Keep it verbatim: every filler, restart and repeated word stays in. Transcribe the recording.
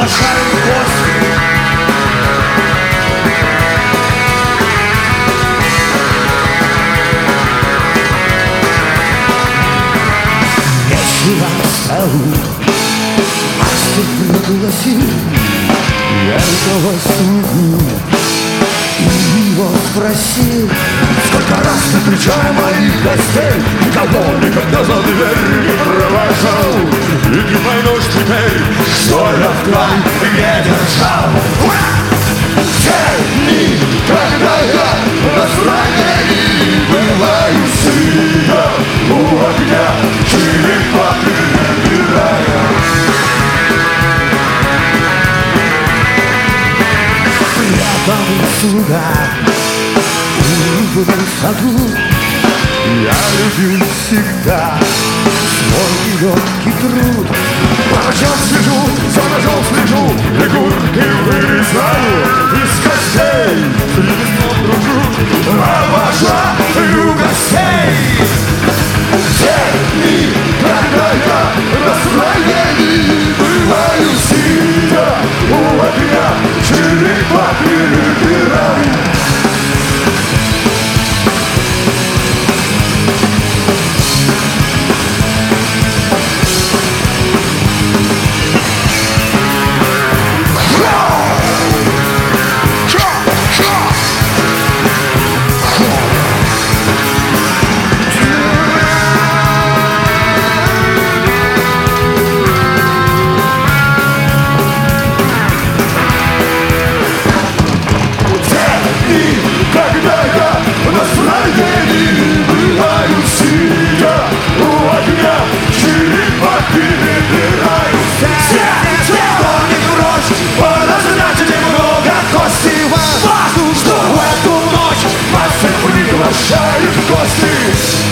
приглашаю в гости. Вечером столу Астер пригласил яркого слугу и его спросил: сколько раз встречая моих гостей, никого никогда за дверь не провожал. И ты поймешь теперь, что я в край не держал. Где никогда я настроений бываю сыра у огня, черепа перебирая. Рядом сюда в саду я любил всегда свой легкий труд. По ночам слежу, за ножом слежу, фигурки вырезаю из костей. Свистом дружу, обожаю гостей. Где никогда я настроений бываю сидя у огня, черепа перебираю. Когда я в настроении бываю сидя у огня, черепа перебираю. Все, кто не прочь, подозрать немного кости. Важно, что в эту ночь вас всех приглашают в гости.